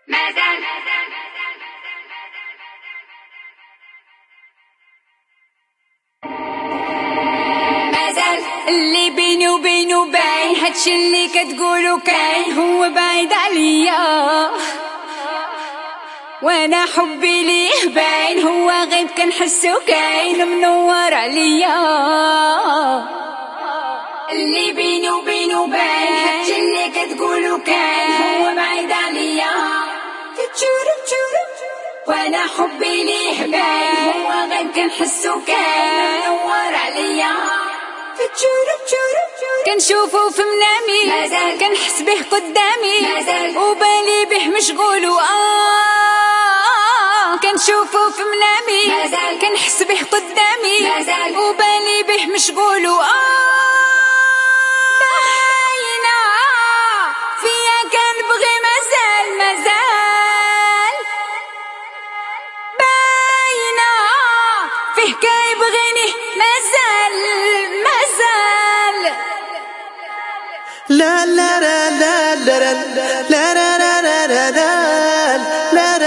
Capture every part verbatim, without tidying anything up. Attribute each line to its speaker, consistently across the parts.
Speaker 1: مازال مازال اللي بيني وبينه باين، هادشي اللي كتقولو كاين هو بعيد عليا، وانا حبي ليه باين هو غيب كنحسو كاين منور عليا. اللي بيني وبينه باين، هادشي اللي كتقولو كاين هو بعيد عليا، وانا حبي ليه باين هو غيب كنحسو كاين منور عليا. كنشوفو في منامي مازال، كنحس به قدامي مازال، وبالي به مشغول آه. كنشوفو في منامي مازال، كنحس به قدامي مازال، وبالي به مشغول آه. باينة فيا كنبغي مازال مازال، باينة فيه كيبغيني مازال مازال.
Speaker 2: لا لا لا لا لا لا لا لا لا لا لا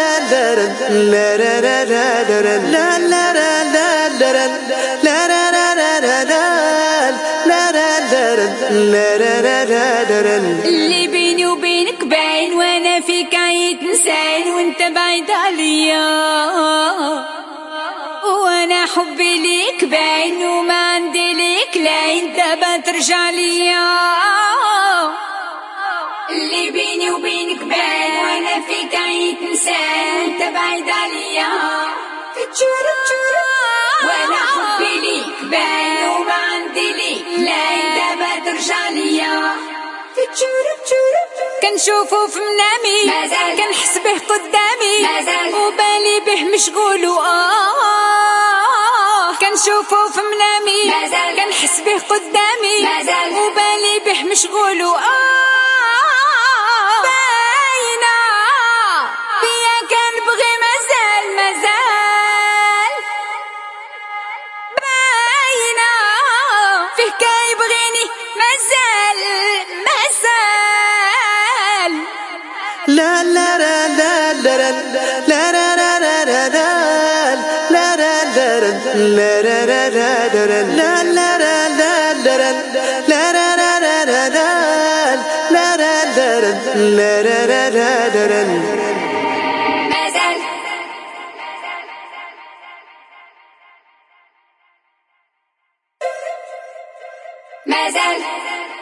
Speaker 2: لا.
Speaker 1: اللي بيني وبينك باين، وانا فيك عيت نساين وانت بعيد عليا، وانا حبي ليك باين وما عندي ليك لاين، دابا ترجع ليا. اللي بيني وبينك باين، وانا فيك عيت نساين وانت بعيد عليا، وانا حبي ليك باين وما عندي ليك لاين، دابا ترجع ليا. كنشوفو في منامي مازال، كنحس به قدامي مازال، وبالي به مشغول آه. كنشوفو في منامي مازال، كنحس به قدامي مازال، وبالي به مشغول آه. باينة فيا كنبغي مازال مازال، باينة فيه كيبغيني مازال مازال.
Speaker 2: لا لا لا لا لا لا لا لا لا لا لا لا.
Speaker 1: مازال مازال